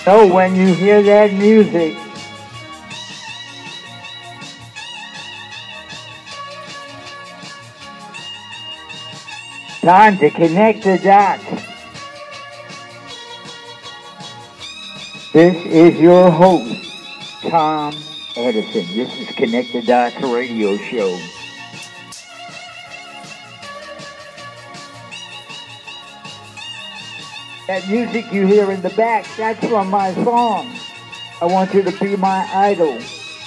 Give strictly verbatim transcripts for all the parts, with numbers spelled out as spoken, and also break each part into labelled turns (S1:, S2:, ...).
S1: So when you hear that music, time to connect the dots. This is your host, Tom Edison. This is Connect the Dots radio show. That music you hear in the back, that's from my song. I Want You to Be My Idol.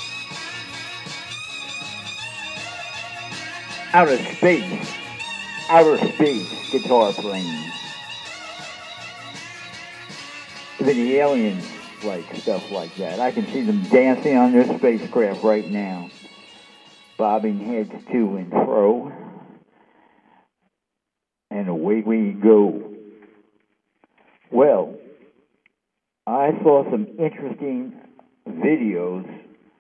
S1: Outer space. Outer space guitar playing. Even the aliens like stuff like that. I can see them dancing on their spacecraft right now. Bobbing heads to and fro. And away we go. Well, I saw some interesting videos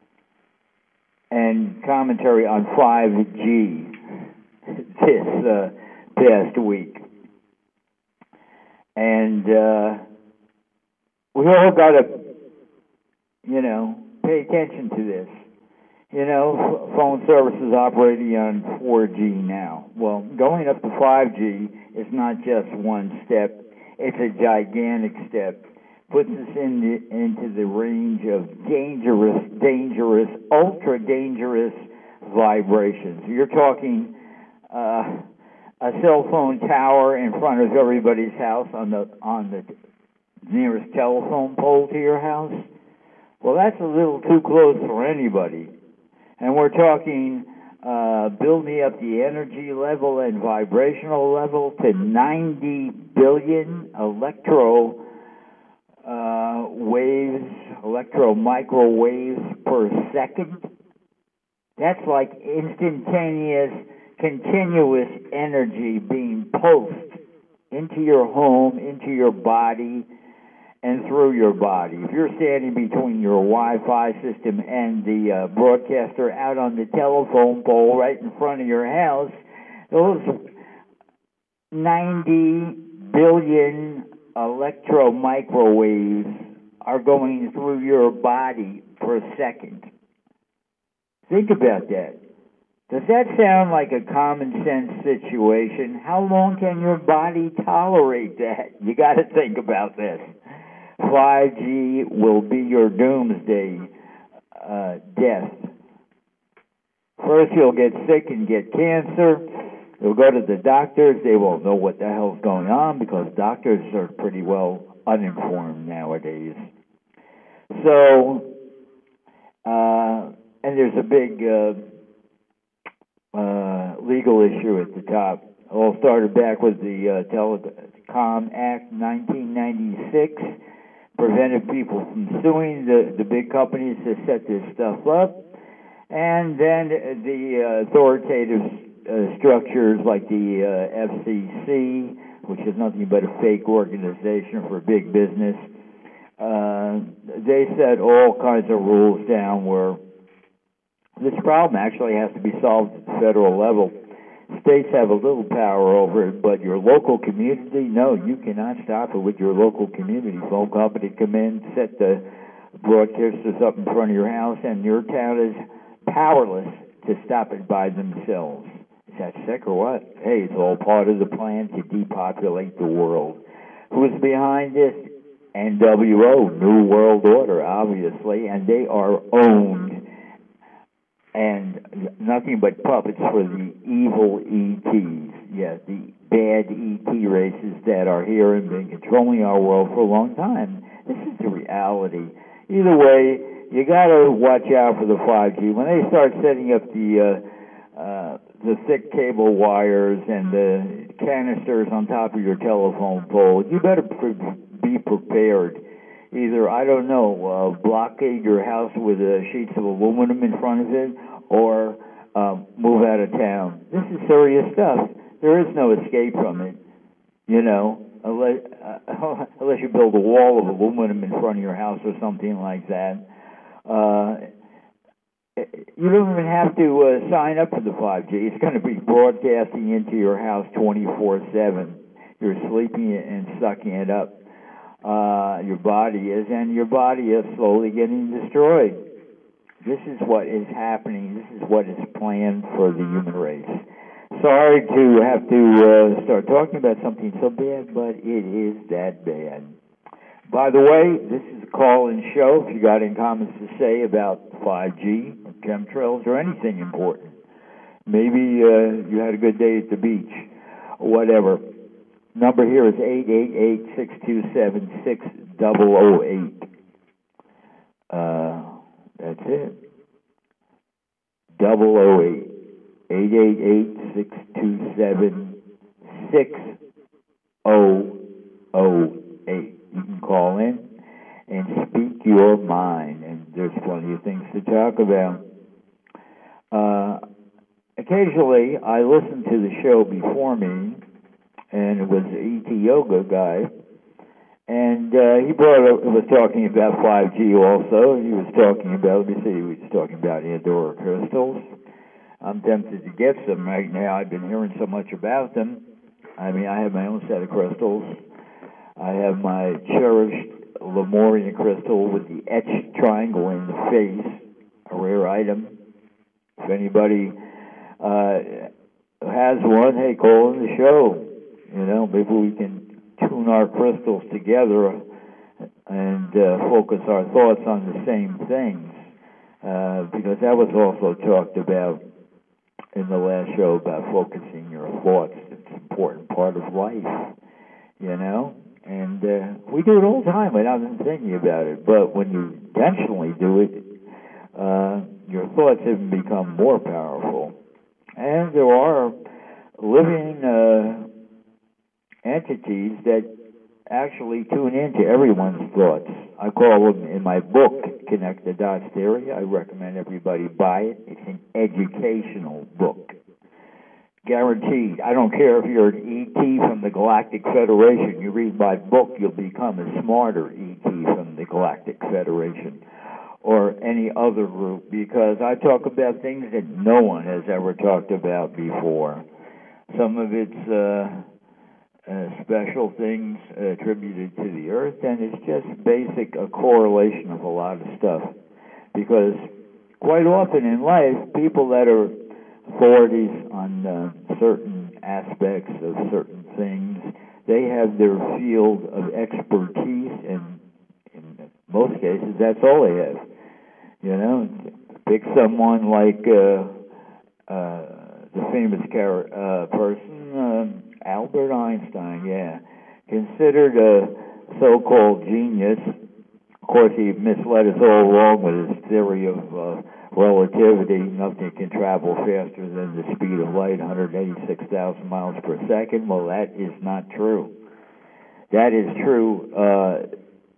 S1: and commentary on five G this uh, past week. And uh, we all got to, you know, pay attention to this. You know, phone services operating on four G now. Well, going up to five G is not just one step. It's a gigantic step. Puts us in the, into the range of dangerous, dangerous, ultra dangerous vibrations. You're talking uh, a cell phone tower in front of everybody's house on the on the nearest telephone pole to your house. Well, that's a little too close for anybody. And we're talking uh, building up the energy level and vibrational level to ninety billion electro uh, waves, electro microwaves per second. That's like instantaneous, continuous energy being pulsed into your home, into your body, and through your body. If you're standing between your Wi-Fi system and the uh, broadcaster out on the telephone pole right in front of your house, those ninety billion electro microwaves are going through your body per second. Think about that. Does that sound like a common sense situation? How long can your body tolerate that? You got to think about this. five G will be your doomsday uh, death. First, you'll get sick and get cancer. You'll go to the doctors. They won't know what the hell's going on because doctors are pretty well uninformed nowadays. So, uh, and there's a big uh, uh, legal issue at the top. It all started back with the uh, Telecom Act nineteen ninety-six. Prevented people from suing the, the big companies that set this stuff up. And then the uh, authoritative uh, structures like the uh, F C C, which is nothing but a fake organization for big business, uh, they set all kinds of rules down where this problem actually has to be solved at the federal level. States have a little power over it, but your local community, no, you cannot stop it with your local community. Phone company come in, set the broadcasters up in front of your house, and your town is powerless to stop it by themselves. Is that sick or what? Hey, it's all part of the plan to depopulate the world. Who's behind this? N W O, New World Order, obviously, and they are owned and nothing but puppets for the evil E Ts. Yes, the bad E T races that are here and been controlling our world for a long time. This is the reality. Either way, you got to watch out for the five G. When they start setting up the uh, uh, the thick cable wires and the canisters on top of your telephone pole, you better pre- be prepared. Either, I don't know, uh, blockade your house with uh, sheets of aluminum in front of it, or uh, move out of town. This is serious stuff. There is no escape from it, you know, unless, uh, unless you build a wall of aluminum in front of your house or something like that. Uh, you don't even have to uh, sign up for the five G. It's going to be broadcasting into your house twenty-four seven. You're sleeping and sucking it up. uh, your body is, and your body is slowly getting destroyed. This is what is happening. This is what is planned for the human race. Sorry to have to uh, start talking about something so bad, but it is that bad. By the way, this is a call-in show. If you got any comments to say about five G, or chemtrails, or anything important, maybe uh, you had a good day at the beach, or whatever. Number here is eight eight eight, six two seven, six zero zero eight. Uh, that's it. Double O eight. eight eight eight, six two seven, six zero zero eight. You can call in and speak your mind, and there's plenty of things to talk about. Uh, occasionally, I listen to the show before me, and it was the E T Yoga guy, and uh, he brought up, was talking about five G also. He was talking about, let me see, he was talking about Andorra crystals. I'm tempted to get some right now. I've been hearing so much about them. I mean, I have my own set of crystals. I have my cherished Lemurian crystal with the etched triangle in the face, a rare item. If anybody uh, has one, hey, call in the show. You know, maybe we can tune our crystals together and uh, focus our thoughts on the same things, uh, because that was also talked about in the last show about focusing your thoughts. It's an important part of life, you know? And uh, we do it all the time without even thinking about it. But when you intentionally do it, uh, your thoughts even become more powerful. And there are living uh, entities that actually tune into everyone's thoughts. I call them, in my book, Connect the Dots Theory. I recommend everybody buy it. It's an educational book. Guaranteed. I don't care if you're an E T from the Galactic Federation. You read my book, you'll become a smarter E T from the Galactic Federation or any other group, because I talk about things that no one has ever talked about before. Some of it's uh, uh, special things uh, attributed to the Earth, and it's just basic a correlation of a lot of stuff. Because quite often in life, people that are authorities on uh, certain aspects of certain things, they have their field of expertise, and in most cases, that's all they have. You know, pick someone like uh, uh, the famous car- uh, person, uh, Albert Einstein, yeah, considered a so-called genius. Of course, he misled us all along with his theory of uh, relativity. Nothing can travel faster than the speed of light, one hundred eighty-six thousand miles per second. Well, that is not true. That is true uh,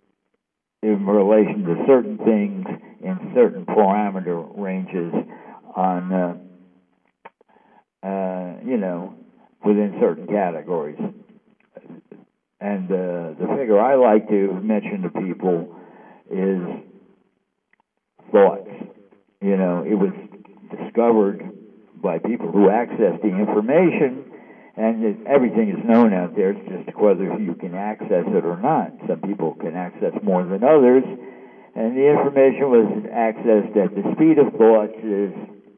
S1: in relation to certain things in certain parameter ranges on, uh, uh, you know, within certain categories. And uh, the figure I like to mention to people is thoughts. You know, it was discovered by people who access the information, and it, everything is known out there. It's just whether you can access it or not. Some people can access more than others, and the information was accessed at the speed of thoughts is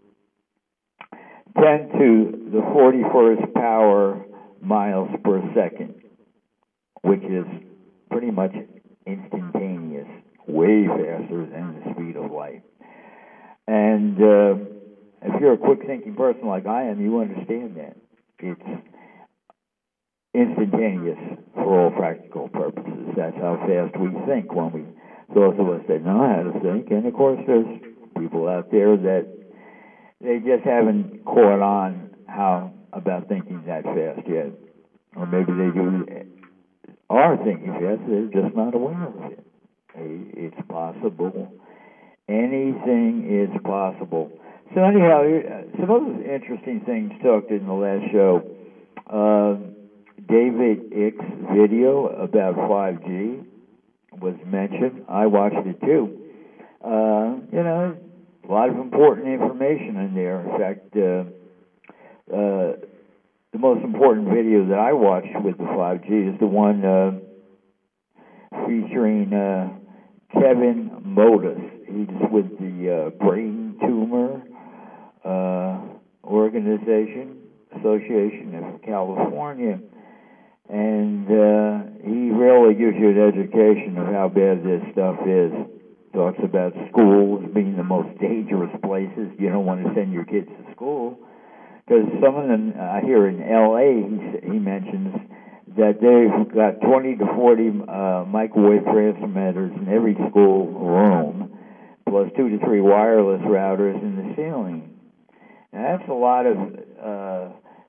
S1: ten to the forty-first power miles per second, which is pretty much instantaneous, way faster than the speed of light. And uh, if you're a quick-thinking person like I am, you understand that. It's instantaneous for all practical purposes. That's how fast we think when we, those of us that know how to think. And, of course, there's people out there that they just haven't caught on how about thinking that fast yet. Or maybe they do are thinking fast, they're just not aware of it. It's possible. Anything is possible. So anyhow, some other interesting things talked in the last show. Uh, David Icke's video about five G was mentioned. I watched it too. Uh, you know, a lot of important information in there. In fact, uh, uh, the most important video that I watched with the five G is the one uh, featuring uh, Kevin Modus. He's with the uh, Brain Tumor uh, Organization, Association of California. And uh, he really gives you an education of how bad this stuff is. Talks about schools being the most dangerous places. You don't want to send your kids to school. Because some of them, uh, here in L A, he, he mentions that they've got twenty to forty uh, microwave transmitters in every school room, plus two to three wireless routers in the ceiling. Now, that's a lot of uh,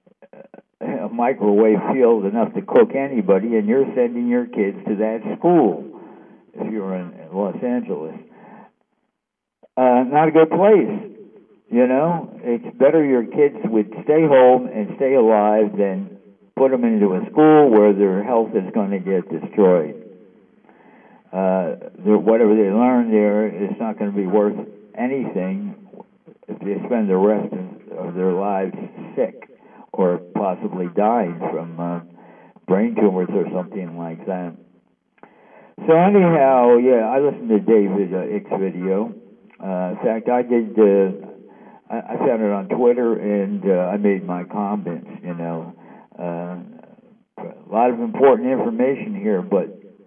S1: a microwave field, enough to cook anybody, and you're sending your kids to that school if you're in Los Angeles. Uh, not a good place. You know, it's better your kids would stay home and stay alive than put them into a school where their health is going to get destroyed. Uh, whatever they learn there is not going to be worth anything if they spend the rest of, of their lives sick or possibly dying from uh, brain tumors or something like that. So anyhow, yeah, I listened to David uh, Icke's video. Uh, in fact, I did... Uh, I found it on Twitter, and uh, I made my comments, you know. Uh, a lot of important information here, but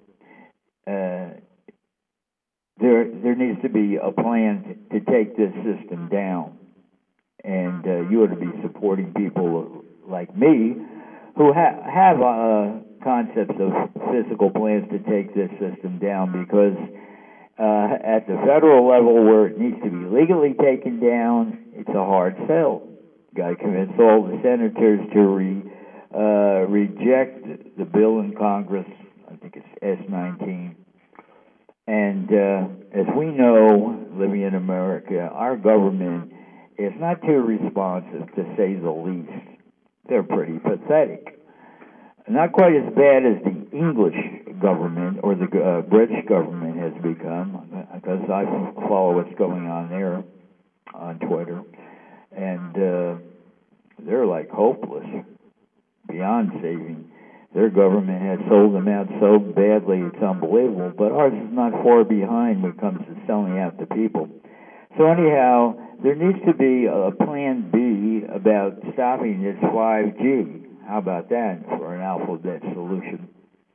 S1: uh, there there needs to be a plan to, to take this system down. And uh, you ought to be supporting people like me who ha- have uh, concepts of physical plans to take this system down, because uh, at the federal level where it needs to be legally taken down, it's a hard sell. You got to convince all the senators to re, uh, reject the bill in Congress. I think it's S nineteen. And uh, as we know, living in America, our government is not too responsive, to say the least. They're pretty pathetic. Not quite as bad as the English government or the uh, British government has become, because I follow what's going on there on Twitter, and uh, they're like hopeless, beyond saving. Their government has sold them out so badly, it's unbelievable, but ours is not far behind when it comes to selling out to people. So anyhow, there needs to be a plan B about stopping this five G. How about that for an alphabet solution?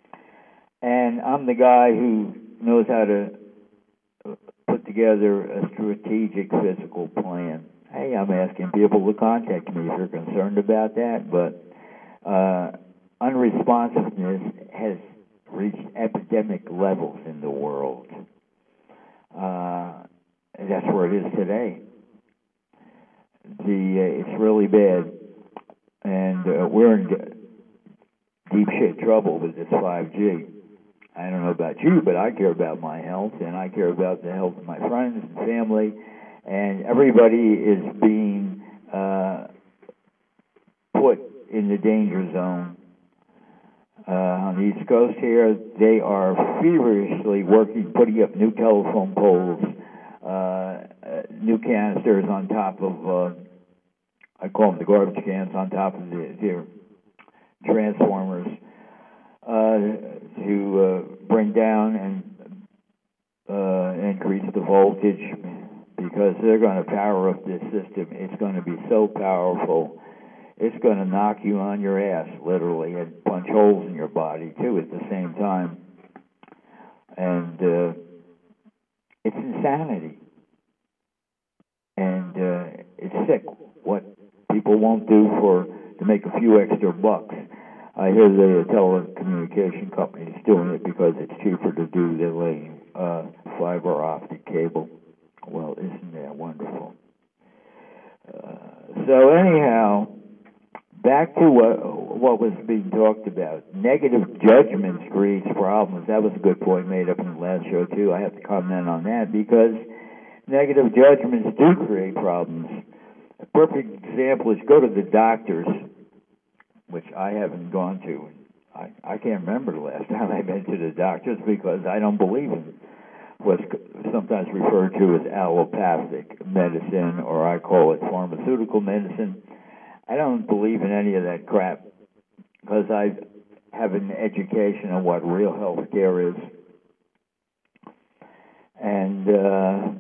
S1: And I'm the guy who knows how to put together a strategic physical plan. Hey, I'm asking people to contact me if you're concerned about that, but uh, unresponsiveness has reached epidemic levels in the world. Uh, and that's where it is today. The uh, it's really bad, and uh, we're in deep shit trouble with this five G. I don't know about you, but I care about my health, and I care about the health of my friends and family, and everybody is being uh, put in the danger zone. Uh, on the East Coast here, they are feverishly working, putting up new telephone poles, uh, uh, new canisters on top of, uh, I call them the garbage cans, on top of the, their transformers, uh, to uh, bring down and uh, increase the voltage, because they're going to power up this system. It's going to be so powerful, it's going to knock you on your ass, literally, and punch holes in your body, too, at the same time. And uh, it's insanity. And uh, it's sick what people won't do for to make a few extra bucks. I hear the telecommunication companies doing it because it's cheaper to do than laying uh, fiber optic cable. Well, isn't that wonderful? Uh, so anyhow, back to what, what was being talked about. Negative judgments creates problems. That was a good point made up in the last show, too. I have to comment on that, because negative judgments do create problems. A perfect example is go to the doctors, which I haven't gone to. I, I can't remember the last time I've been to the doctors, because I don't believe in what's sometimes referred to as allopathic medicine, or I call it pharmaceutical medicine. I don't believe in any of that crap, because I have an education on what real health care is. And uh,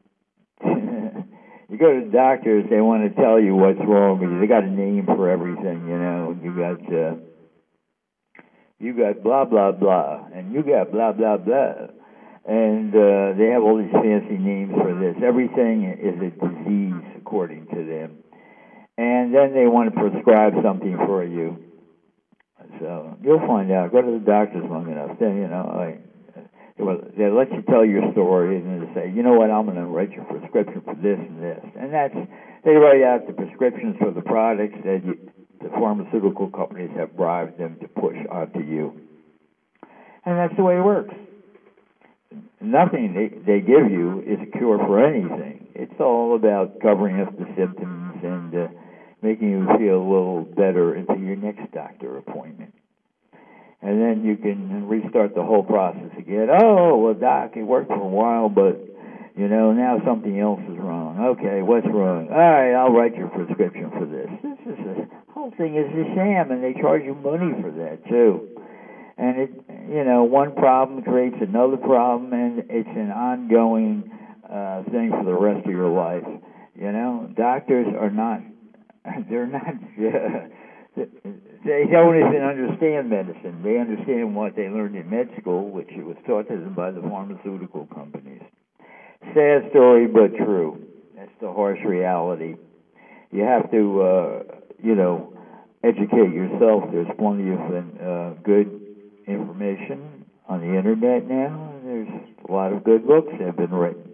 S1: you go to the doctors, they want to tell you what's wrong with you. They got a name for everything, you know. You got uh, you got blah blah blah, and you got blah blah blah, and uh, they have all these fancy names for this. Everything is a disease according to them, and then they want to prescribe something for you. So you'll find out. Go to the doctors long enough, then you know. Like, Well, they let you tell your story, and then they say, you know what, I'm going to write your prescription for this and this. And that's, they write out the prescriptions for the products that you, the pharmaceutical companies have bribed them to push onto you. And that's the way it works. Nothing they, they give you is a cure for anything. It's all about covering up the symptoms and uh, making you feel a little better into your next doctor appointment. And then you can restart the whole process again. Oh, well, doc, it worked for a while, but, you know, now something else is wrong. Okay, what's wrong? All right, I'll write your prescription for this. This is a, the whole thing is a sham, and they charge you money for that, too. And, it, you know, one problem creates another problem, and it's an ongoing uh, thing for the rest of your life. You know, doctors are not, they're not... Uh, They don't even understand medicine. They understand what they learned in med school, which was taught to them by the pharmaceutical companies. Sad story, but true. That's the harsh reality. You have to, uh, you know, educate yourself. There's plenty of uh, good information on the internet now. There's a lot of good books that have been written.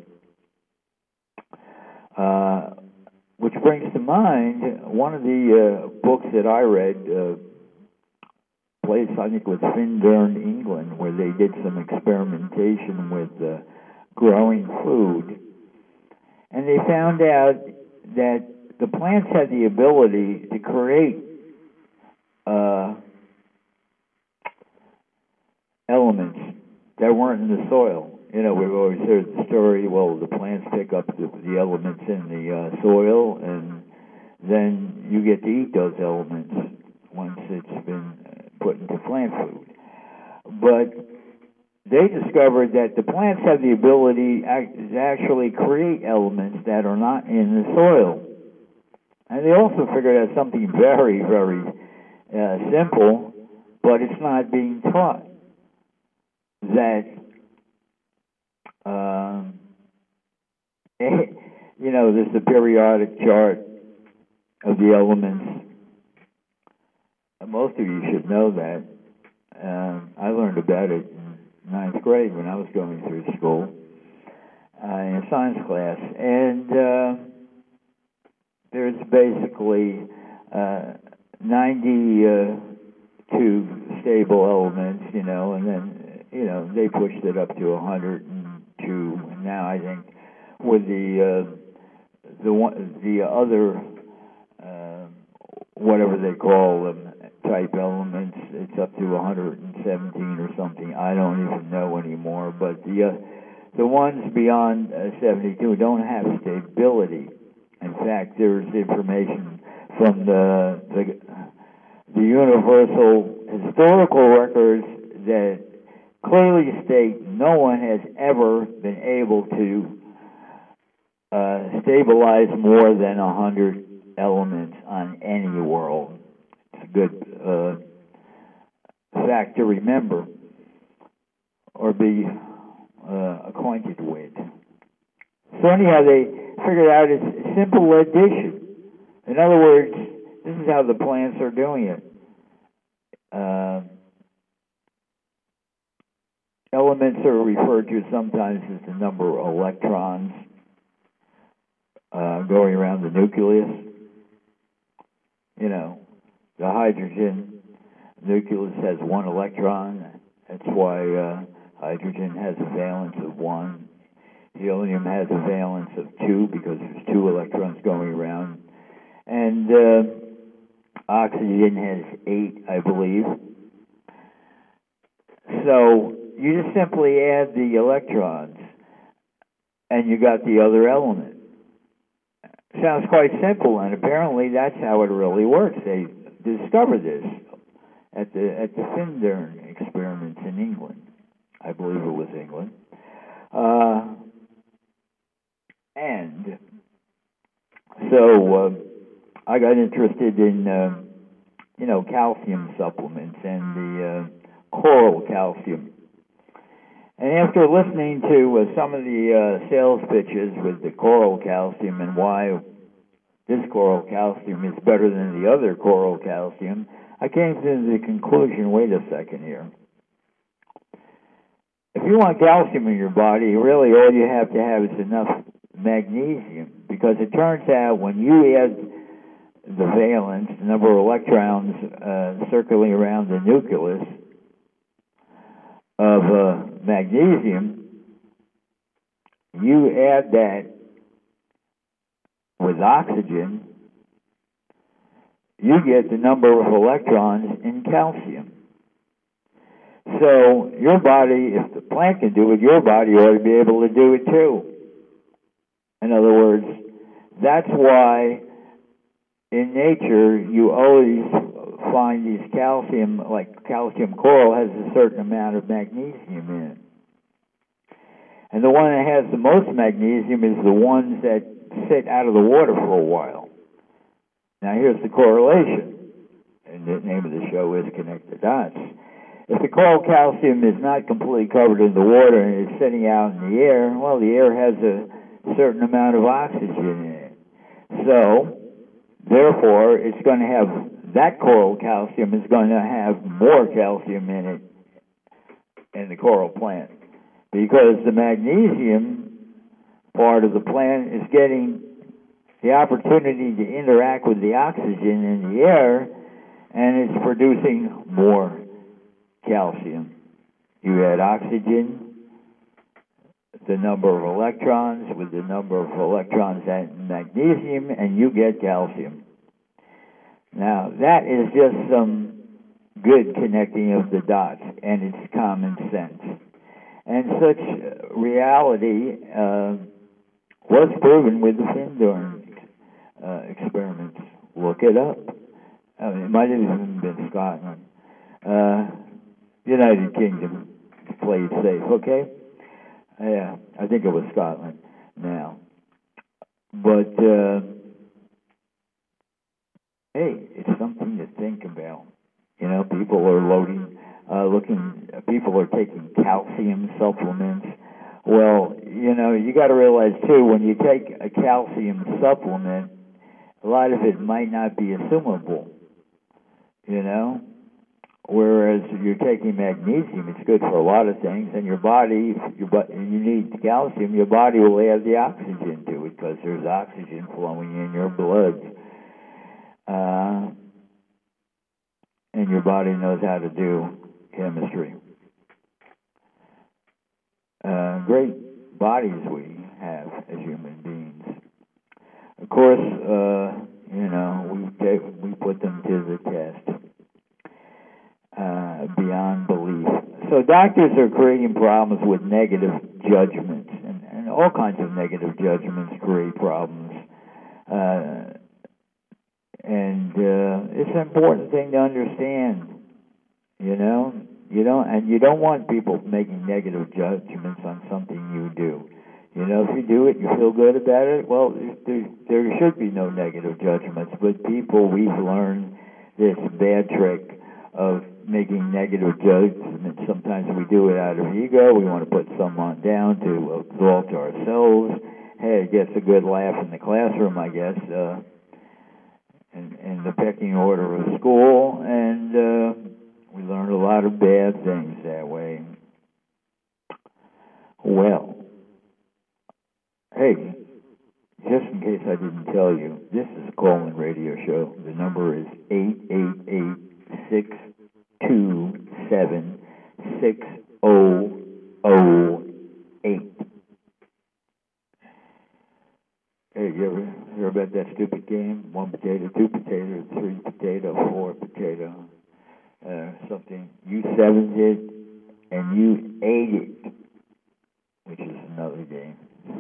S1: Uh, Which brings to mind one of the uh, books that I read, uh, place I think was Findern, England, where they did some experimentation with uh, growing food, and they found out that the plants had the ability to create uh, elements that weren't in the soil. You know, we've always heard the story, well, the plants pick up the, the elements in the uh, soil, and then you get to eat those elements once it's been put into plant food. But they discovered that the plants have the ability to actually create elements that are not in the soil. And they also figured out something very, very uh, simple, but it's not being taught, that Um, you know, there's the periodic chart of the elements. Most of you should know that. Um, I learned about it in ninth grade when I was going through school uh, in a science class. And uh, there's basically uh, ninety-two stable elements, you know, and then, you know, they pushed it up to one hundred two, and now I think with the uh, the one, the other uh, whatever they call them type elements, it's up to one hundred seventeen or something. I don't even know anymore. But the uh, the ones beyond uh, seventy-two don't have stability. In fact, there's information from the the, the universal historical records that clearly state no one has ever been able to uh, stabilize more than one hundred elements on any world. It's a good uh, fact to remember or be uh, acquainted with. So anyhow, they figured out it's simple addition. In other words, this is how the plants are doing it. Uh, Elements are referred to sometimes as the number of electrons uh, going around the nucleus. You know, the hydrogen nucleus has one electron. That's why uh, hydrogen has a valence of one. Helium has a valence of two because there's two electrons going around. And uh, oxygen has eight, I believe. So you just simply add the electrons, and you got the other element. Sounds quite simple, and apparently that's how it really works. They discovered this at the at the Findern experiments in England. I believe it was England. Uh, and so uh, I got interested in, uh, you know, calcium supplements and the uh, coral calcium. And after listening to uh, some of the uh, sales pitches with the coral calcium and why this coral calcium is better than the other coral calcium, I came to the conclusion, wait a second here. If you want calcium in your body, really all you have to have is enough magnesium, because it turns out when you add the valence, the number of electrons uh, circling around the nucleus of uh, magnesium, you add that with oxygen, you get the number of electrons in calcium. So your body, if the plant can do it, your body ought to be able to do it too. In other words, that's why in nature you always find these calcium, like calcium coral has a certain amount of magnesium in it. And the one that has the most magnesium is the ones that sit out of the water for a while. Now here's the correlation, and the name of the show is Connect the Dots. If the coral calcium is not completely covered in the water and is sitting out in the air, well, the air has a certain amount of oxygen in it. So, therefore, it's going to have, that coral calcium is going to have more calcium in it in the coral plant, because the magnesium part of the plant is getting the opportunity to interact with the oxygen in the air, and it's producing more calcium. You add oxygen, the number of electrons with the number of electrons and magnesium, and you get calcium. Now, that is just some good connecting of the dots, and it's common sense. And such reality uh, was proven with the Findorn uh, experiments. Look it up. I mean, it might have even been Scotland. Uh, United Kingdom played safe, okay? Yeah, I think it was Scotland now. But, uh, hey, it's something to think about. You know, people are loading, uh, looking, people are taking calcium supplements. Well, you know, you got to realize, too, when you take a calcium supplement, a lot of it might not be assumable, you know? Whereas you're taking magnesium, it's good for a lot of things, and your body, if your, you need calcium, your body will add the oxygen to it because there's oxygen flowing in your blood. Uh, and your body knows how to do chemistry. Uh, great bodies we have as human beings. Of course, uh, you know, we take, we put them to the test. Uh, beyond belief. So doctors are creating problems with negative judgments, and, and all kinds of negative judgments create problems. Uh, and uh, it's an important thing to understand, you know. You don't, and you don't want people making negative judgments on something you do. You know, if you do it, you feel good about it, well, there, there should be no negative judgments. But people, we've learned this bad trick of making negative judgments. Sometimes we do it out of ego. We want to put someone down to exalt ourselves. Hey, it gets a good laugh in the classroom, I guess, uh, in, in the pecking order of school, and uh, we learn a lot of bad things that way. Well, hey, just in case I didn't tell you, this is a call-in radio show. The number is eight eight eight, six two seven, six zero zero eight. Hey, you ever hear about that stupid game? One potato, two potato, three potato, four potato, uh, something. You sevened it, and you ate it, which is another game.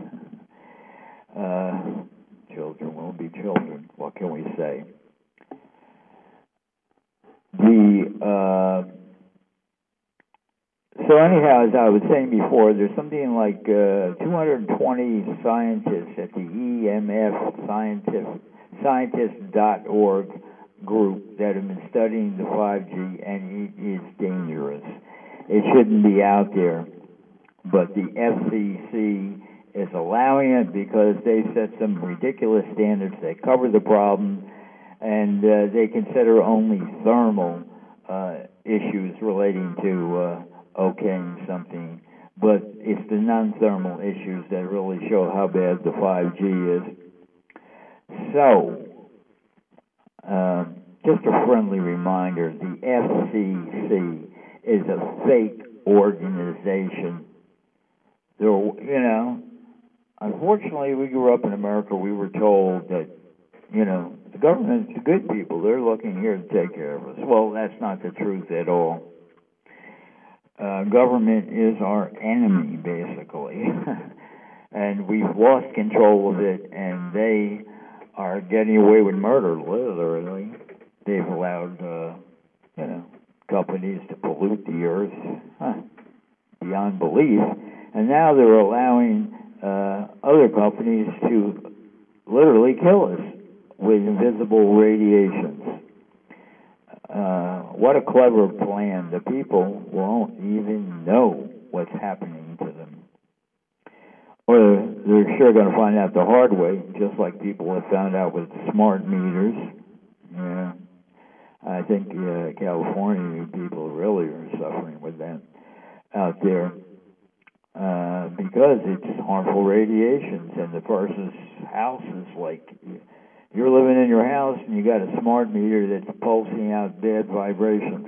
S1: Uh, children will be children. What can we say? The uh, So anyhow, as I was saying before, there's something like uh, two hundred twenty scientists at the E M F scientist, scientist dot org group that have been studying the five G, and it is dangerous. It shouldn't be out there, but the F C C is allowing it because they set some ridiculous standards. They cover the problem, and uh, they consider only thermal uh, issues relating to uh, okaying something, but it's the non-thermal issues that really show how bad the five G is. So, uh, just a friendly reminder, the F C C is a fake organization. There, you know, unfortunately, we grew up in America, we were told that, you know, the government's the good people. They're looking here to take care of us. Well, that's not the truth at all. Uh, government is our enemy, basically. And we've lost control of it, and they are getting away with murder, literally. They've allowed, uh, you know, companies to pollute the earth huh, beyond belief. And now they're allowing uh, other companies to literally kill us with invisible radiations. Uh, what a clever plan. The people won't even know what's happening to them. Or they're sure going to find out the hard way, just like people have found out with smart meters. Yeah. I think uh, California people really are suffering with that out there. Uh, because it's harmful radiations, and the person's house is like, you're living in your house and you got a smart meter that's pulsing out bad vibrations.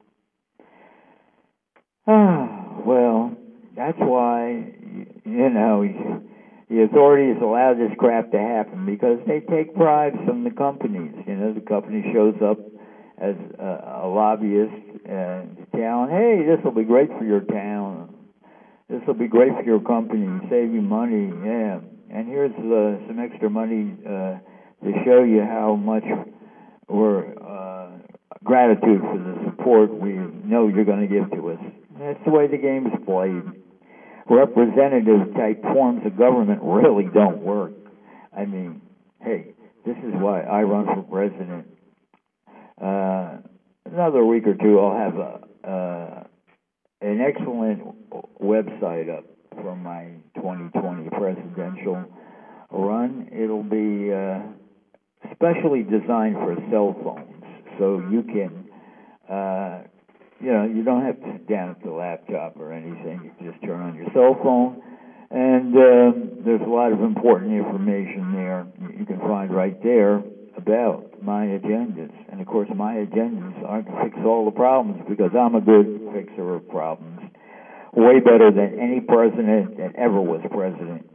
S1: Ah, well, that's why, you know, the authorities allow this crap to happen because they take bribes from the companies. You know, the company shows up as a, a lobbyist and telling, hey, this will be great for your town. This will be great for your company, save you money, yeah. And here's uh, some extra money uh, to show you how much we're uh, gratitude for the support we know you're going to give to us. That's the way the game is played. Representative type forms of government really don't work. I mean, hey, this is why I run for president. Uh, another week or two, I'll have a. Uh, an excellent website up for my twenty twenty presidential run. It'll be uh, specially designed for cell phones, so you can, uh, you know, you don't have to sit down at the laptop or anything. You can just turn on your cell phone, and uh, there's a lot of important information there you can find right there about my agendas. And of course, my agendas aren't to fix all the problems because I'm a good fixer of problems, way better than any president that ever was president.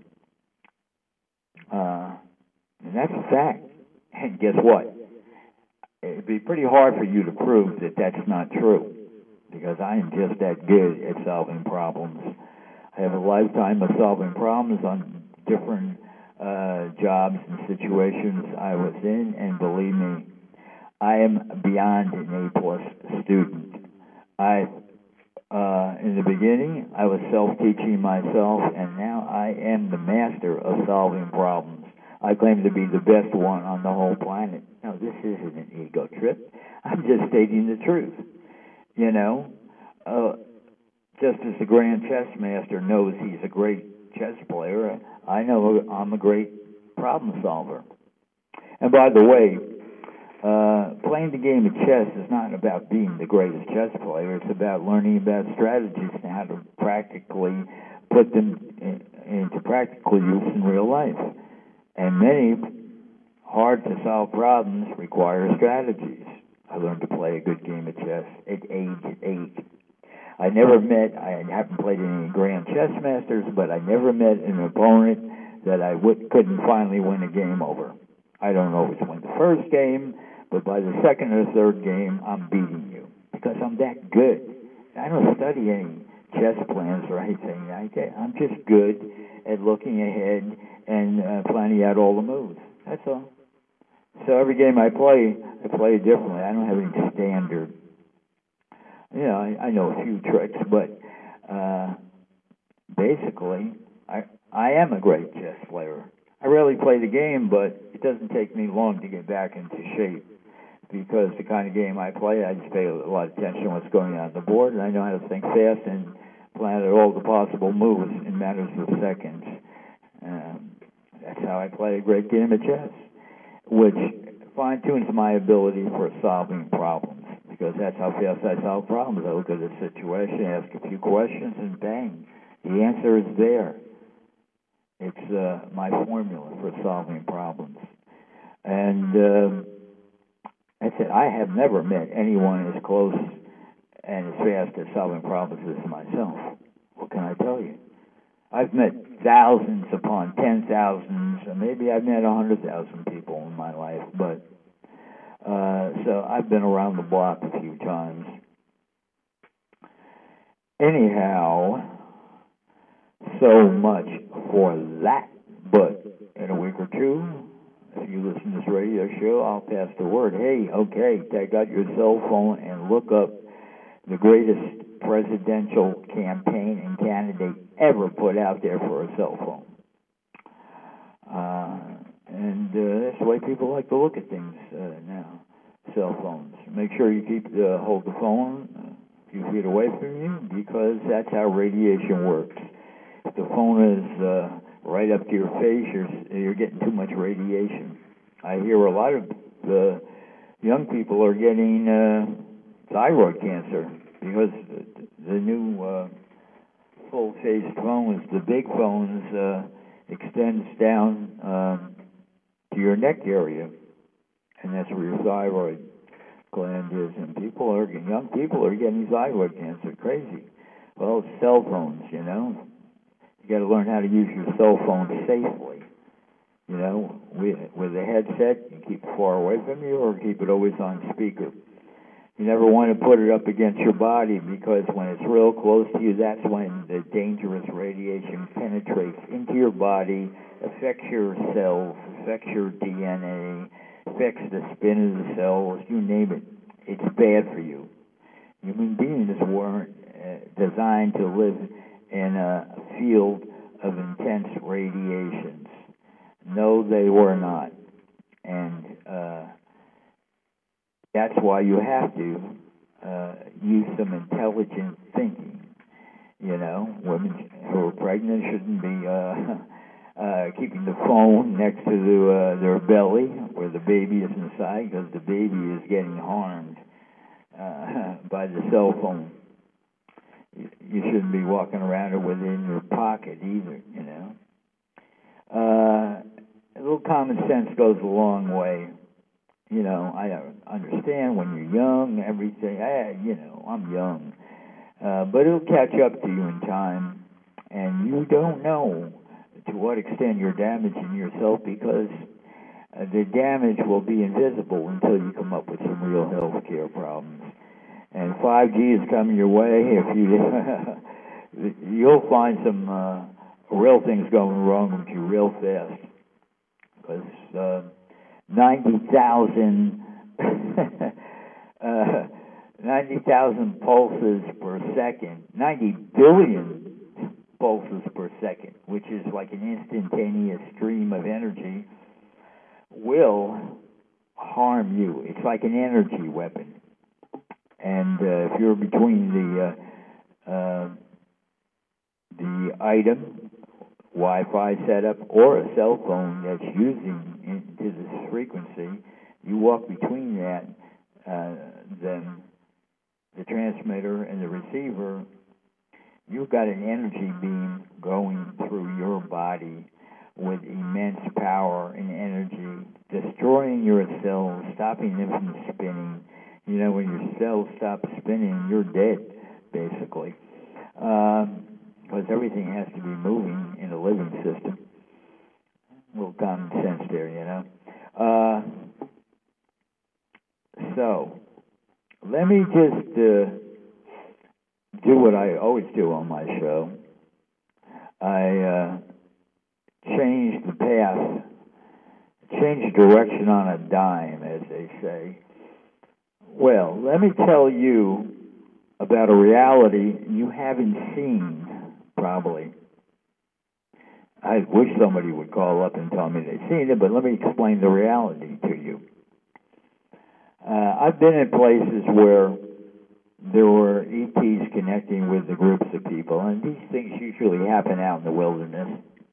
S1: Uh, and that's a fact. And guess what? It'd be pretty hard for you to prove that that's not true because I am just that good at solving problems. I have a lifetime of solving problems on different Uh, jobs and situations I was in, and believe me, I am beyond an A-plus student. I, uh, in the beginning, I was self-teaching myself, and now I am the master of solving problems. I claim to be the best one on the whole planet. Now, this isn't an ego trip. I'm just stating the truth. You know, uh, just as the Grand Chess Master knows he's a great chess player, I know I'm a great problem solver. And by the way, uh, playing the game of chess is not about being the greatest chess player. It's about learning about strategies and how to practically put them in, into practical use in real life. And many hard-to-solve problems require strategies. I learned to play a good game of chess at age eight. I never met, I haven't played any Grand Chess Masters, but I never met an opponent that I would, couldn't finally win a game over. I don't always win the first game, but by the second or third game, I'm beating you because I'm that good. I don't study any chess plans or anything. I, I'm just good at looking ahead and uh, planning out all the moves. That's all. So every game I play, I play it differently. I don't have any standard. You know, I, I know a few tricks, but uh, basically, I I am a great chess player. I rarely play the game, but it doesn't take me long to get back into shape because the kind of game I play, I just pay a lot of attention to what's going on on the board, and I know how to think fast and plan out all the possible moves in matters of seconds. Um, that's how I play a great game of chess, which fine-tunes my ability for solving problems, because that's how fast I solve problems. I look at a situation, ask a few questions, and bang, the answer is there. It's uh, my formula for solving problems. And uh, that's it. I have never met anyone as close and as fast at solving problems as myself. What can I tell you? I've met thousands upon ten thousands, and maybe I've met a hundred thousand people in my life, but uh, so I've been around the block a few times. Anyhow, so much for that. But in a week or two, if you listen to this radio show, I'll pass the word. Hey, okay, take out your cell phone and look up the greatest presidential campaign and candidate ever put out there for a cell phone. Uh, and uh, that's the way people like to look at things uh, now, cell phones. Make sure you keep the, hold the phone a few feet away from you, because that's how radiation works. If the phone is uh, right up to your face, you're, you're getting too much radiation. I hear a lot of the young people are getting uh, thyroid cancer because the new uh, full-faced phones, the big phones, uh, extends down um, to your neck area, and that's where your thyroid gland is. And people are, young people are getting thyroid cancer. Crazy. Well, cell phones, you know. You got to learn how to use your cell phone safely. You know, with, with a headset, you keep it far away from you or keep it always on speaker. You never want to put it up against your body, because when it's real close to you, that's when the dangerous radiation penetrates into your body, affects your cells, affects your D N A, affects the spin of the cells, you name it. It's bad for you. Human beings weren't uh, designed to live in a field of intense radiations. No, they were not. And uh, that's why you have to uh, use some intelligent thinking. You know, women who are pregnant shouldn't be uh, uh, keeping the phone next to the, uh, their belly where the baby is inside, because the baby is getting harmed uh, by the cell phone. You shouldn't be walking around it within your pocket either, you know. Uh, a little common sense goes a long way. You know, I understand when you're young, everything, I, you know, I'm young. Uh, but it'll catch up to you in time, and you don't know to what extent you're damaging yourself, because uh, the damage will be invisible until you come up with some real health care problems. And five G is coming your way. If you, you'll find some uh, real things going wrong with you real fast, because uh, ninety thousand uh, ninety thousand pulses per second, ninety billion pulses per second, which is like an instantaneous stream of energy, will harm you. It's like an energy weapon. And uh, if you're between the uh, uh, the item, Wi-Fi setup, or a cell phone that's using into this frequency, you walk between that, uh, then the transmitter and the receiver, you've got an energy beam going through your body with immense power and energy, destroying your cells, stopping them from spinning. You know, when your cells stop spinning, you're dead, basically. Um, because everything has to be moving in a living system. A little common sense there, you know. Uh, so, let me just uh, do what I always do on my show. I uh, change the path, change direction on a dime, as they say. Well, let me tell you a about a reality you haven't seen, probably. I wish somebody would call up and tell me they've seen it, but let me explain the reality to you. Uh, I've been in places where there were E Ts connecting with the groups of people, and these things usually happen out in the wilderness.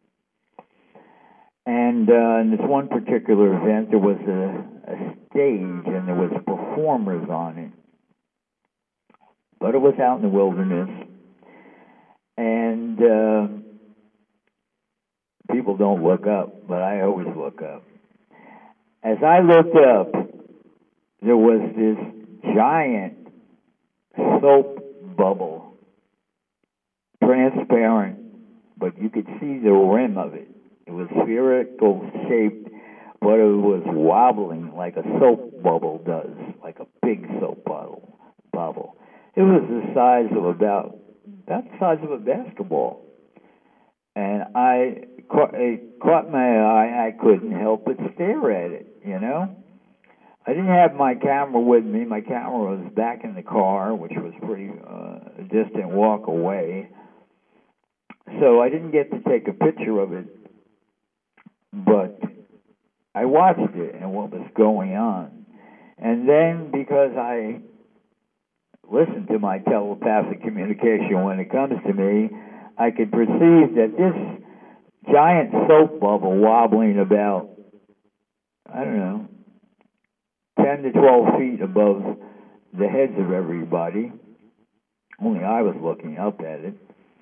S1: And uh, in this one particular event, there was a, a stage, and there was performers on it. But it was out in the wilderness, and uh, people don't look up, but I always look up. As I looked up, there was this giant soap bubble, transparent, but you could see the rim of it. It was spherical shaped, but it was wobbling like a soap bubble does, like a big soap bottle bubble. It was the size of about, about the size of a basketball. And I, it caught my eye. I couldn't help but stare at it, you know. I didn't have my camera with me. My camera was back in the car, which was pretty uh, a distant walk away. So I didn't get to take a picture of it. But I watched it and what was going on. And then, because I listen to my telepathic communication when it comes to me, I could perceive that this giant soap bubble wobbling about, I don't know, ten to twelve feet above the heads of everybody, only I was looking up at it,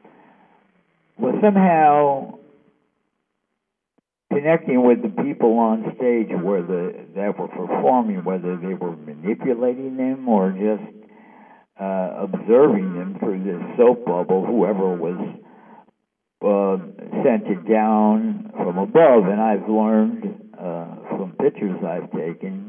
S1: was somehow connecting with the people on stage where the, that were performing, whether they were manipulating them or just Uh, observing them through this soap bubble, whoever was uh, sent it down from above. And I've learned uh, from pictures I've taken,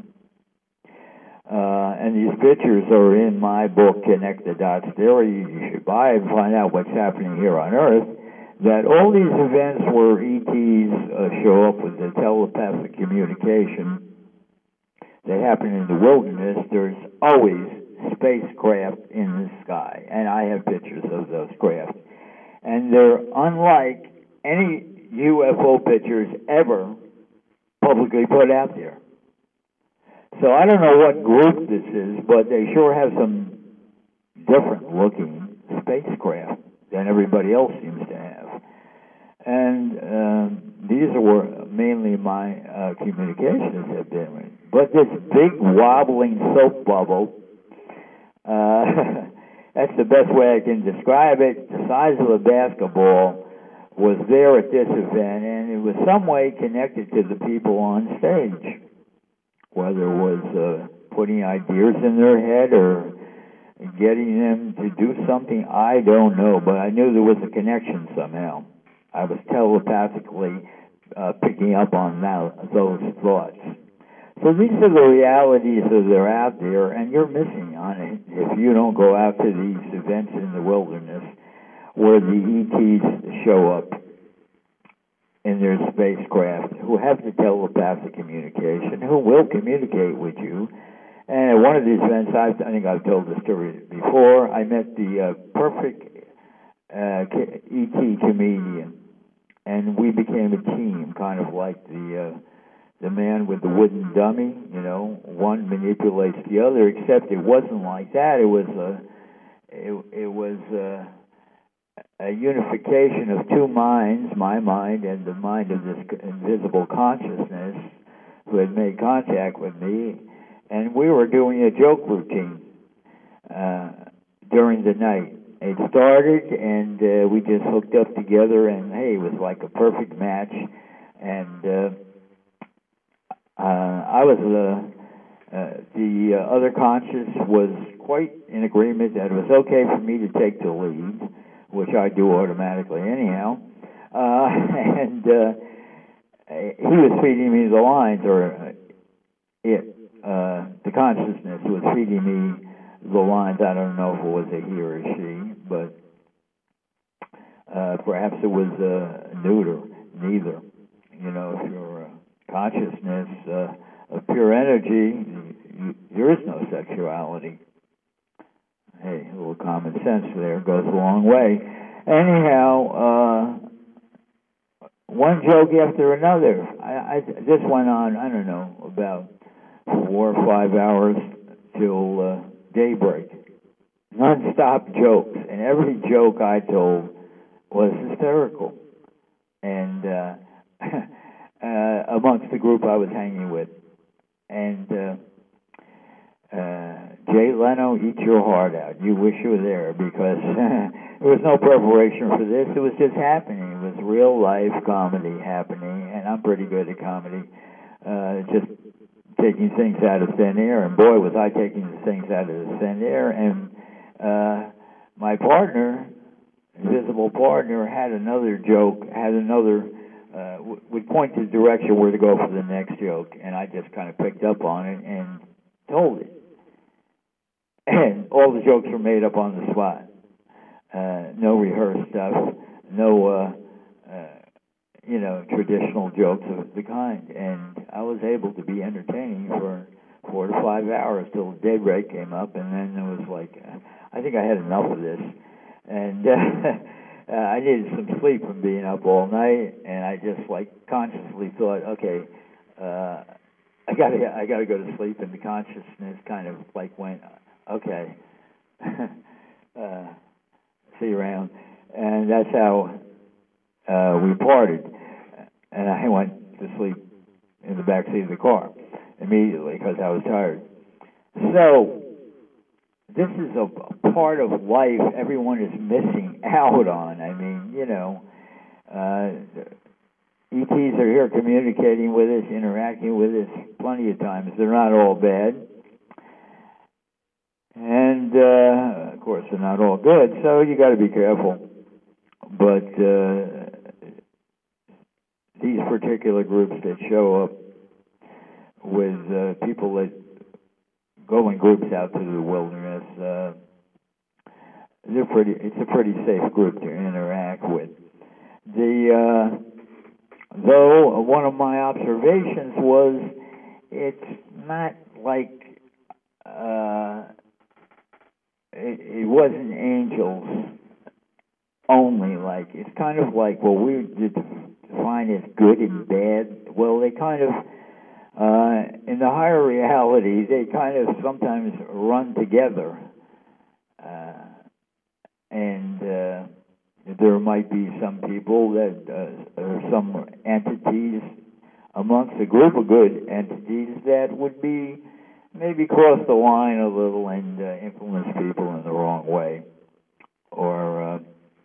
S1: uh, and these pictures are in my book, Connect the Dots Theory. You should buy it and find out what's happening here on Earth, that all these events where E Ts uh, show up with the telepathic communication, they happen in the wilderness. There's always spacecraft in the sky, and I have pictures of those craft. And they're unlike any U F O pictures ever publicly put out there. So I don't know what group this is, but they sure have some different looking spacecraft than everybody else seems to have. And um, these are mainly my uh, communications have been with. But this big wobbling soap bubble, Uh, that's the best way I can describe it. The size of a basketball was there at this event, and it was some way connected to the people on stage, whether it was uh, putting ideas in their head or getting them to do something. I don't know, but I knew there was a connection somehow. I was telepathically uh, picking up on that, those thoughts. So these are the realities that are out there, and you're missing on it if you don't go out to these events in the wilderness where the E Ts show up in their spacecraft, who have the telepathic communication, who will communicate with you. And at one of these events, I've, I think I've told the story before, I met the uh, perfect uh, E T comedian, and we became a team, kind of like the... Uh, the man with the wooden dummy, you know, one manipulates the other, except it wasn't like that. It was a, it, it was a, a unification of two minds, my mind and the mind of this invisible consciousness who had made contact with me, and we were doing a joke routine uh, during the night. It started, and uh, we just hooked up together, and hey, it was like a perfect match, and uh, Uh, I was, uh, uh, the uh, other conscious was quite in agreement that it was okay for me to take the lead, which I do automatically anyhow. Uh, and uh, he was feeding me the lines, or it, uh, the consciousness was feeding me the lines. I don't know if it was a he or a she, but uh, perhaps it was uh, neuter, neither. You know, if you're uh, consciousness uh, of pure energy, you, there is no sexuality. hey, a little common sense there goes a long way. Anyhow, uh, one joke after another. I, I this went on, I don't know, about four or five hours till uh, daybreak. Non-stop jokes, and every joke I told was hysterical. And uh, uh, amongst the group I was hanging with, and uh, uh, Jay Leno, eat your heart out. You wish you were there, because there was no preparation for this. It was just happening. It was real life comedy happening, and I'm pretty good at comedy. Uh, just taking things out of thin air, and boy, was I taking the things out of the thin air. And uh, my partner, invisible partner, had another joke, had another, uh, w- would point to the direction where to go for the next joke, and I just kind of picked up on it and told it. And all the jokes were made up on the spot. Uh, no rehearsed stuff, no, uh, uh, you know, traditional jokes of the kind. And I was able to be entertaining for four to five hours till daybreak came up, and then it was like, uh, I think I had enough of this. And uh, uh, I needed some sleep from being up all night, and I just like consciously thought, okay, uh, I gotta, I gotta go to sleep. And the consciousness kind of like went, okay, uh, see you around. And that's how uh, we parted. And I went to sleep in the back seat of the car immediately because I was tired. So this is a part of life everyone is missing out on. I mean, you know, uh, E Ts are here communicating with us, interacting with us plenty of times. They're not all bad. And, uh, of course, they're not all good, so you got to be careful. But uh, these particular groups that show up with uh, people that go in groups out to the wilderness, uh, they're pretty. It's a pretty safe group to interact with. The uh, though one of my observations was it's not like uh, it, it wasn't angels only. Like it's kind of like what we define as good and bad. Well, they kind of uh, in the higher reality, they kind of sometimes run together. Uh, and uh, there might be some people that, uh, or some entities amongst a group of good entities that would be maybe cross the line a little and uh, influence people in the wrong way. Or uh,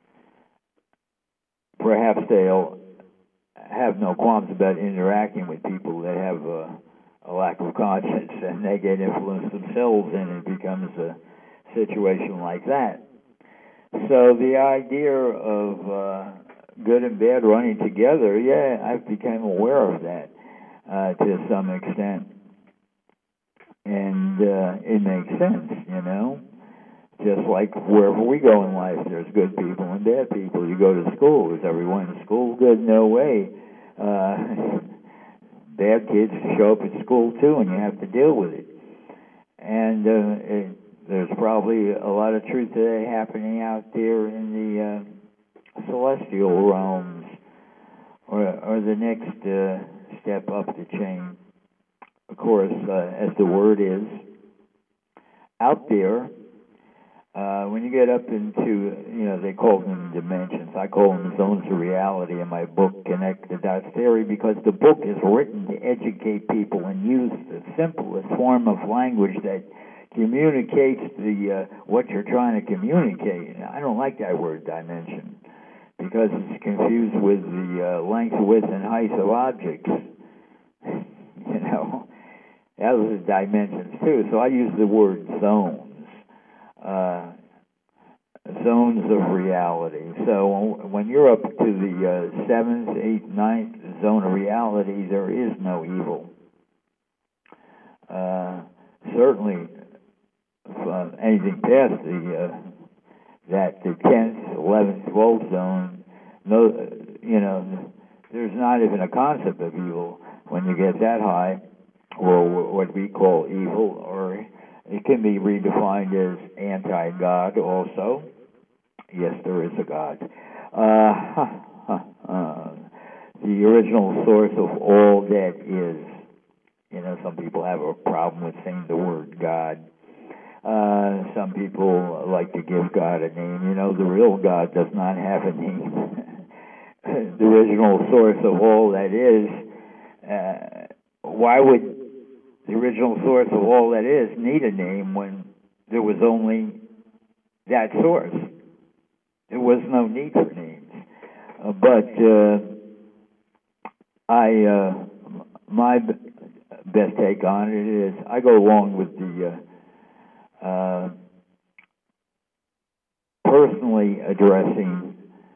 S1: perhaps they'll have no qualms about interacting with people that have uh, a lack of conscience, and they get influenced themselves, and it becomes a situation like that. So the idea of uh, good and bad running together, yeah, I've become aware of that uh, to some extent. And uh, it makes sense, you know. Just like wherever we go in life, there's good people and bad people. You go to school, is everyone in school good? No way. Uh, bad kids show up at school too, and you have to deal with it. And uh, it, there's probably a lot of truth today happening out there in the uh, celestial realms, or, or the next uh, step up the chain. Of course, uh, as the word is, out there, uh, when you get up into, you know, they call them dimensions. I call them zones of reality in my book, Connect the Dots Theory, because the book is written to educate people and use the simplest form of language that communicates the uh, what you're trying to communicate. I don't like that word dimension because it's confused with the uh, length, width, and height of objects. You know, those are dimensions too. So I use the word zones, uh, zones of reality. So when you're up to the uh, seventh, eighth, ninth zone of reality, there is no evil. Uh, certainly. Uh, anything past the uh, that the tenth, eleventh, twelfth zone, no, you know, there's not even a concept of evil when you get that high, or what we call evil, or it can be redefined as anti-God also. Yes, there is a God. Uh, uh, the original source of all that is. You know, some people have a problem with saying the word God. Uh, some people like to give God a name. You know, the real God does not have a name. The original source of all that is, uh, why would the original source of all that is need a name when there was only that source? There was no need for names. Uh, but uh, I, uh, my best take on it is I go along with the uh, uh, personally addressing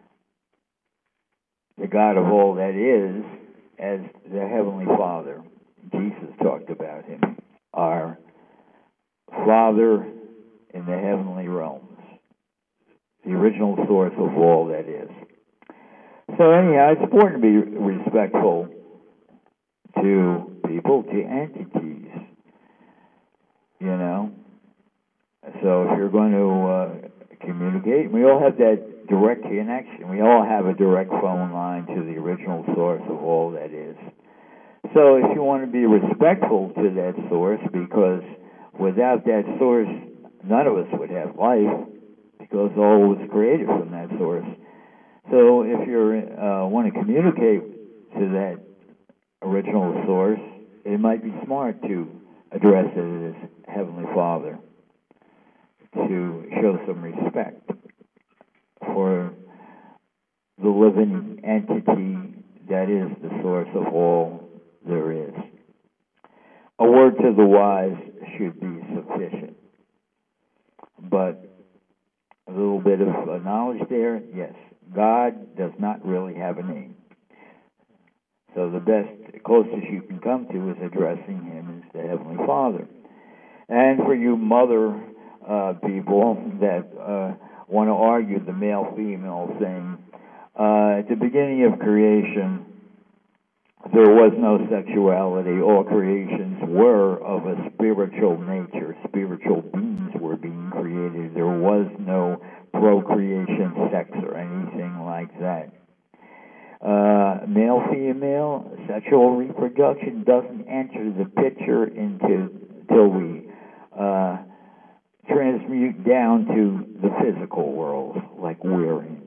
S1: the God of all that is as the Heavenly Father. Jesus talked about him, our Father in the heavenly realms, the original source of all that is. So anyhow, it's important to be respectful to people, to entities, you know. So if you're going to uh, communicate, we all have that direct connection. We all have a direct phone line to the original source of all that is. So if you want to be respectful to that source, because without that source, none of us would have life, because all was created from that source. So if you uh, want to communicate to that original source, it might be smart to address it as Heavenly Father, to show some respect for the living entity that is the source of all there is. A word to the wise should be sufficient. But a little bit of knowledge there, yes. God does not really have a name. So the best, closest you can come to is addressing him as the Heavenly Father. And for you mother uh, people that uh, want to argue the male-female thing, uh, at the beginning of creation, there was no sexuality. All creations were of a spiritual nature. Spiritual beings were being created. There was no procreation, sex, or anything like that. Uh, male-female sexual reproduction doesn't enter the picture into, until we uh, transmute down to the physical world, like we're in.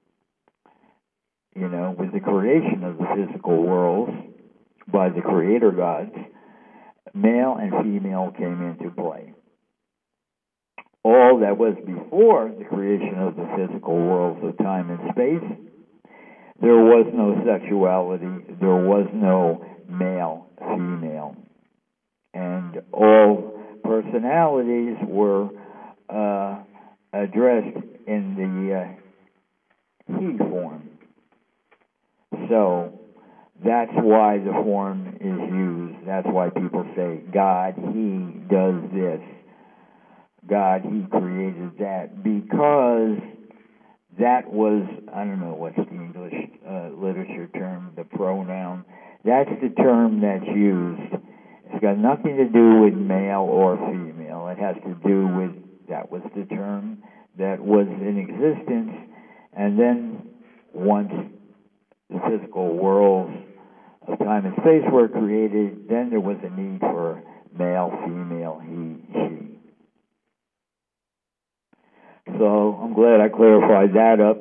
S1: You know, with the creation of the physical worlds by the creator gods, male and female came into play. All that was before the creation of the physical worlds of time and space, there was no sexuality, there was no male, female. And all personalities were uh, addressed in the uh, he form. So that's why the form is used. That's why people say, God, he does this. God, he created that. Because that was, I don't know what's the English uh, literature term, the pronoun. That's the term that's used. It's got nothing to do with male or female. It has to do with, that was the term that was in existence. And then once the physical worlds of time and space were created, then there was a need for male, female, he, she. So I'm glad I clarified that up,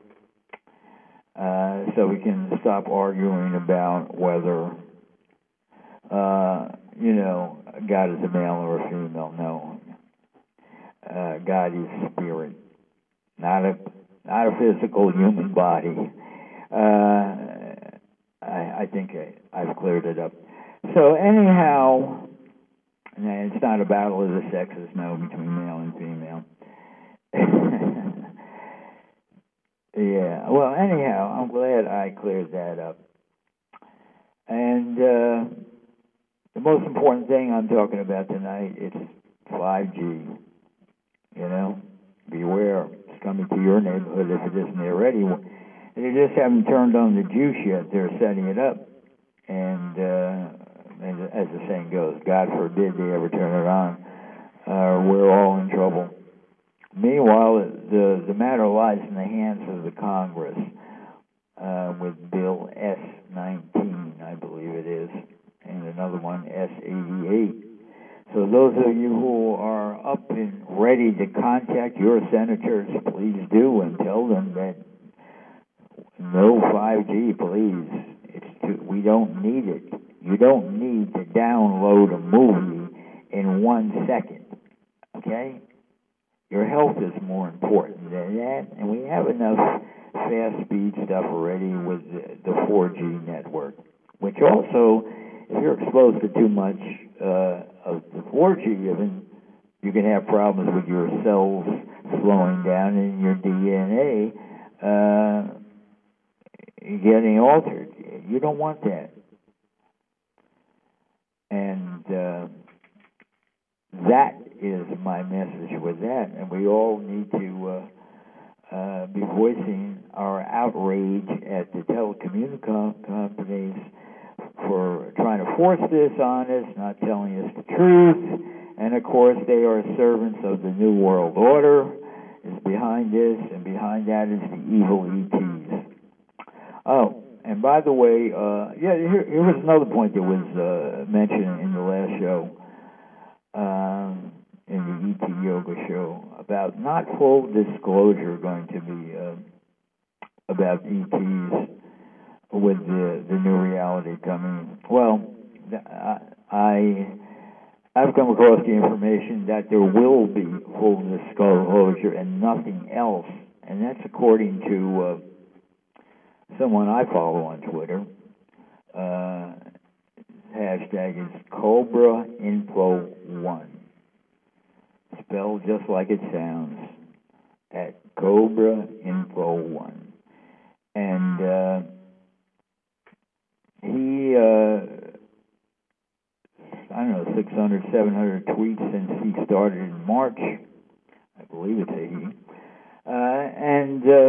S1: uh, so we can stop arguing about whether, uh, you know, God is a male or a female. No. Uh, God is spirit, not a, not a physical human body. Uh, I, I think I, I've cleared it up. So anyhow, and it's not a battle of the sexes, no, between male and female. Yeah, well, anyhow, I'm glad I cleared that up. And uh, the most important thing I'm talking about tonight, it's five G. You know, beware. It's coming to your neighborhood if it isn't already. They just haven't turned on the juice yet. They're setting it up. And, uh, and as the saying goes, God forbid they ever turn it on. Uh, we're all in trouble. meanwhile, the, the matter lies in the hands of the Congress uh, with Bill S nineteen, I believe it is, and another one, S eighty-eight. So those of you who are up and ready to contact your senators, please do, and tell them that no five G, please. It's too, we don't need it. You don't need to download a movie in one second, okay? Your health is more important than that, and we have enough fast-speed stuff already with the, the four G network, which also, if you're exposed to too much uh, of the four G even, you can have problems with your cells slowing down and your D N A uh, getting altered. You don't want that. And uh, that is my message with that. And we all need to uh, uh, be voicing our outrage at the telecommunications companies for trying to force this on us, not telling us the truth. And of course, they are servants of the New World Order, is behind this, and behind that is the evil E Ts. Oh, and by the way, uh, yeah, here, here was another point that was uh, mentioned in the last show, um, in the E T Yoga show, about not full disclosure going to be uh, about E Ts with the, the new reality coming. Well, I, I've come across the information that there will be full disclosure and nothing else, and that's according to uh, someone I follow on Twitter. Uh, hashtag is Cobra Info One, spelled just like it sounds, at Cobra Info One, and uh, he, uh, I don't know, six hundred, seven hundred tweets since he started in March. I believe it's a he. Uh, and uh,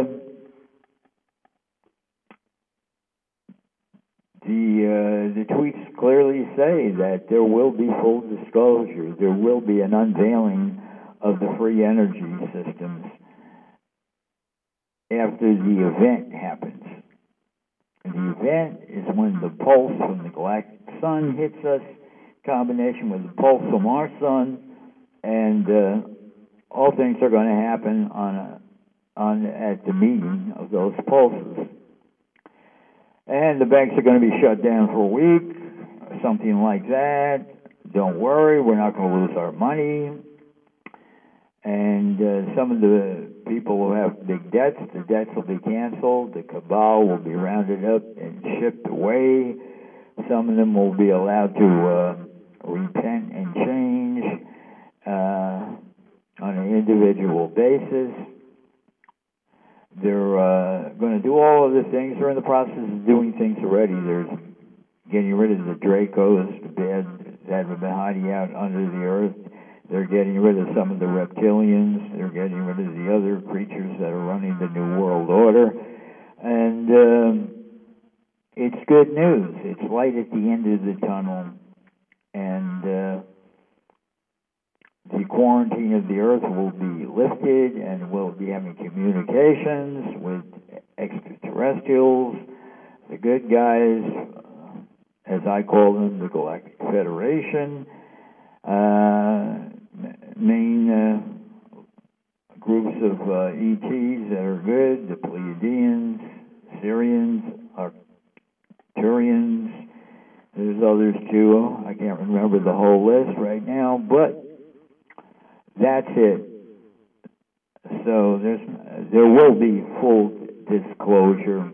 S1: the uh, the tweets clearly say that there will be full disclosure. There will be an unveiling of the free energy systems after the event happens. The event is when the pulse from the galactic sun hits us, combination with the pulse from our sun, and uh, all things are going to happen on a, on at the meeting of those pulses. And the banks are going to be shut down for a week, or something like that. Don't worry, we're not going to lose our money. And uh, some of the people who have big debts, the debts will be canceled. The cabal will be rounded up and shipped away. Some of them will be allowed to uh, repent and change uh, on an individual basis. They're uh, going to do all of the things. They're in the process of doing things already. There's getting rid of the Dracos, the bad that have been hiding out under the earth. They're getting rid of some of the reptilians. They're getting rid of the other creatures that are running the New World Order. And um, it's good news. It's light at the end of the tunnel. And uh, the quarantine of the earth will be lifted, and we'll be having communications with extraterrestrials, the good guys, uh, as I call them, the Galactic Federation. Uh, main uh, groups of uh, E Ts that are good, the Pleiadians, Syrians, Arcturians, there's others too. I can't remember the whole list right now, but that's it. So there's there will be full disclosure,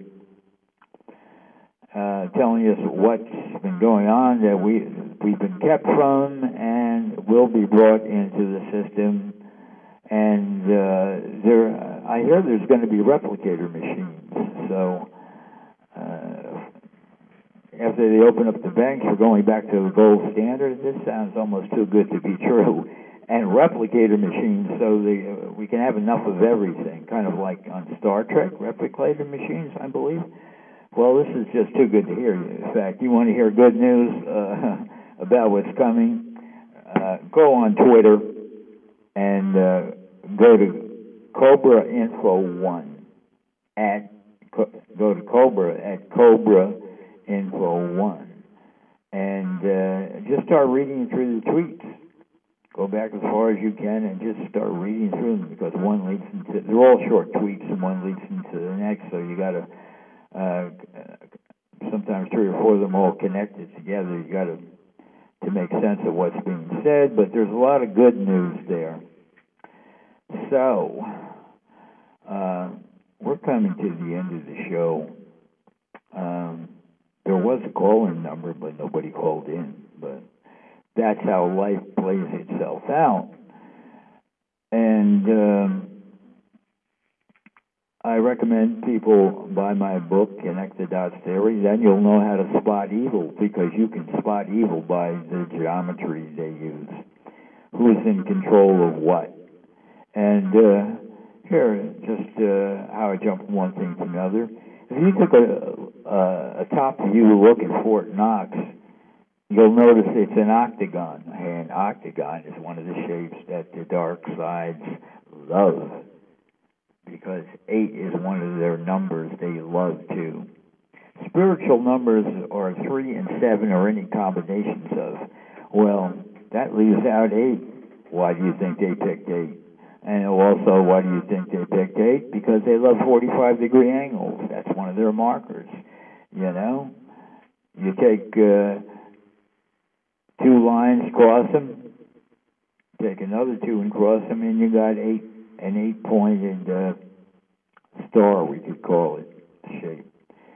S1: uh, telling us what's been going on that we we've been kept from and will be brought into the system. And uh, there, I hear there's going to be replicator machines. So uh, after they open up the banks, we're going back to the gold standard. This sounds almost too good to be true. And replicator machines, so they, uh, we can have enough of everything, kind of like on Star Trek, replicator machines, I believe. Well, this is just too good to hear. In fact, you want to hear good news uh, about what's coming, uh, go on Twitter and uh, go to Cobra Info One at go to Cobra at Cobra Info One, and uh, just start reading through the tweets. Go back as far as you can and just start reading through them, because one leads into, they're all short tweets and one leads into the next, so you got to, uh, sometimes three or four of them all connected together. You got to, to make sense of what's being said, but there's a lot of good news there. So, uh, we're coming to the end of the show. Um, there was a call-in number, but nobody called in, but that's how life plays itself out. And um, I recommend people buy my book, Connect the Dots Theory. Then you'll know how to spot evil, because you can spot evil by the geometry they use. Who's in control of what? And uh, here, just uh, how I jump from one thing to another. If you took a, a, a top view look at Fort Knox, you'll notice it's an octagon. And octagon is one of the shapes that the dark sides love, because eight is one of their numbers they love too. Spiritual numbers are three and seven, or any combinations of. Well, that leaves out eight. Why do you think they picked eight? And also, why do you think they picked eight? Because they love forty-five degree angles. That's one of their markers. You know, you take uh, two lines, cross them, take another two and cross them, and you got eight, an eight-pointed uh, star, we could call it, shape.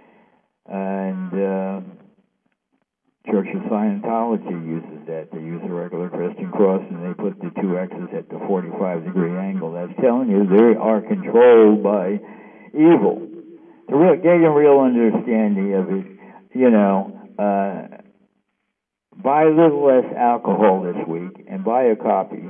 S1: And uh, Church of Scientology uses that. They use a regular Christian cross, and they put the two X's at the forty-five degree angle. That's telling you they are controlled by evil. To real, get a real understanding of it, you know, uh, buy a little less alcohol this week and buy a copy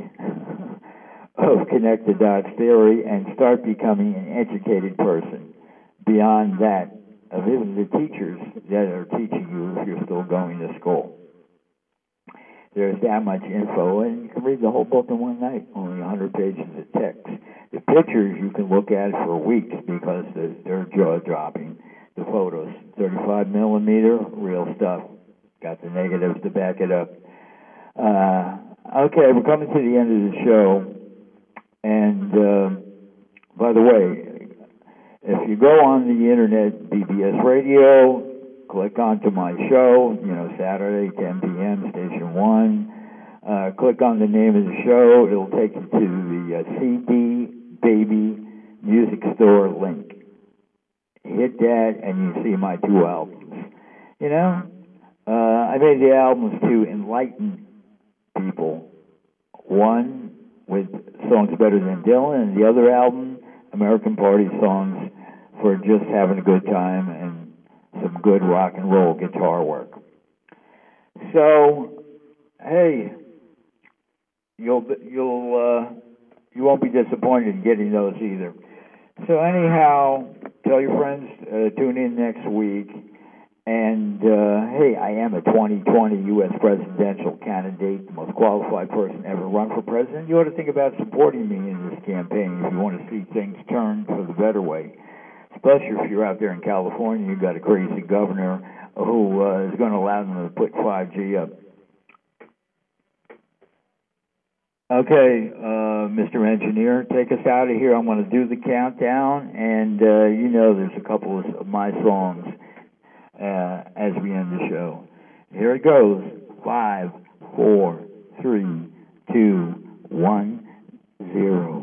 S1: of Connect the Dots Theory and start becoming an educated person. Beyond that, of even the teachers that are teaching you if you're still going to school. There's that much info, and you can read the whole book in one night, only one hundred pages of text. The pictures you can look at for weeks because they're jaw-dropping. The photos, thirty-five millimeter, real stuff. Got the negatives to back it up. Uh, okay, we're coming to the end of the show. And, uh, by the way, if you go on the internet, B B S Radio, click onto my show, you know, Saturday, ten p.m., Station one. Uh, click on the name of the show. It'll take you to the uh, C D Baby Music Store link. Hit that, and you see my two albums. You know, uh, I made the albums to enlighten people. One with songs better than Dylan, and the other album, American Party songs for just having a good time and some good rock and roll guitar work. So, hey, you'll you'll uh, you won't be disappointed in getting those either. So anyhow, tell your friends, uh, tune in next week. And, uh, hey, I am a twenty twenty U S presidential candidate, the most qualified person ever run for president. You ought to think about supporting me in this campaign if you want to see things turn for the better way. Especially if you're out there in California, you've got a crazy governor who uh, is going to allow them to put five G up. Okay, uh, Mister Engineer, take us out of here. I'm going to do the countdown, and uh, you know there's a couple of my songs uh, as we end the show. Here it goes. Five, four, three, two, one, zero.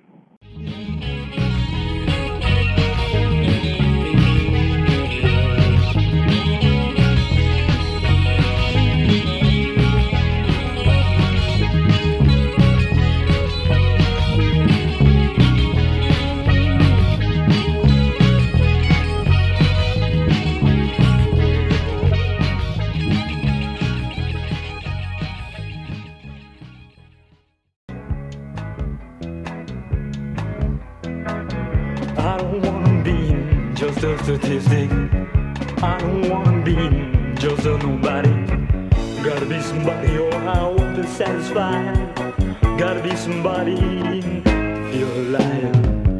S2: Just a statistic. I don't wanna be just a nobody. Gotta be somebody or I won't be satisfied. Gotta be somebody to feel alive.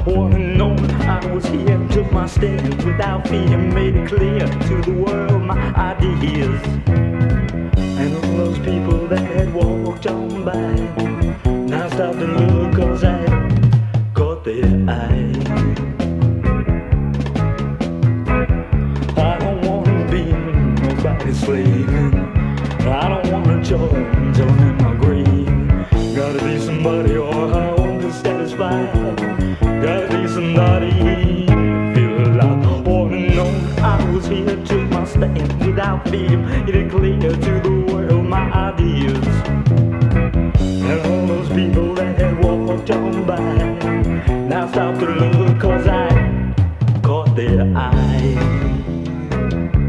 S2: Want to know I was here, took my stand without fear, made it clear to the world my ideas. And all those people that had walked on by now stopped and looked, cause I caught their eye. I don't wanna be nobody's slave. I don't wanna join, join in my grave. Gotta be somebody or I won't be satisfied. Gotta be somebody, feel alive. All alone I was here, took my stand without fear, made it clear to the world my ideas. And all those people that had walked on by now stop to look, cause I caught their eye.